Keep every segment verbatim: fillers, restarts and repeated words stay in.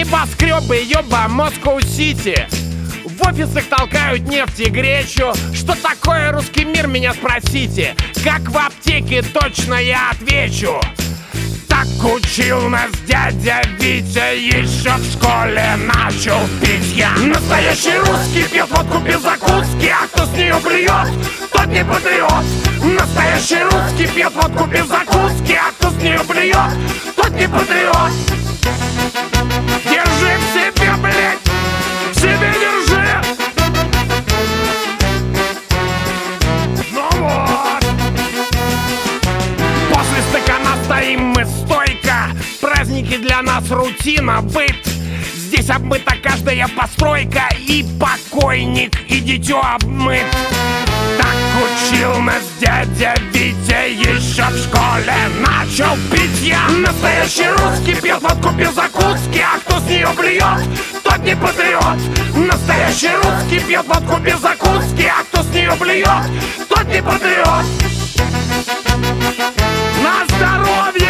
Небоскребы, ёба, Москва-Сити. В офисах толкают нефть и гречу. Что такое русский мир, меня спросите. Как в аптеке, точно я отвечу. Так учил нас дядя Витя, еще в школе начал пить я. Настоящий русский пьет водку без закуски, а кто с нее блюет, тот не патриот. Настоящий русский пьет водку без закуски, а кто с нее блюет, тот не патриот. Держи в себе, блядь, в себе держи. Ну вот. После стакана стоим мы стойко. Праздники для нас рутина, быт. Здесь обмыта каждая постройка. И покойник, и дитё обмыт. Так учил нас дядя Витя, еще в школе начал пить я. Настоящий русский пьет водку без закуски, а кто с нее блюет, тот не патриот. Настоящий русский пьет водку без закуски, а кто с нее блюет, тот не патриот. На здоровье!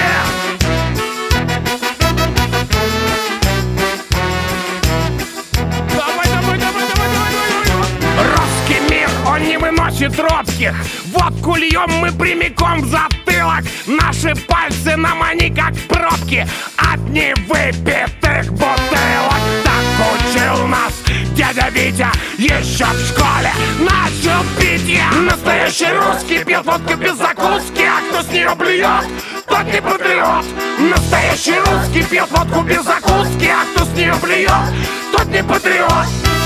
Давай, давай, давай, давай, давай, давай. Русский мир, он не выносит робких. Водку льем мы прямиком в затылок. Наши пальцы нам они как пробки от невыпитых бутылок. Так учил нас дядя Витя, еще в школе начал пить я. Настоящий русский пьет водку без закуски, а кто с нее блюет, тот не патриот. Настоящий русский пьет водку без закуски, а кто с нее блюет, тот не патриот.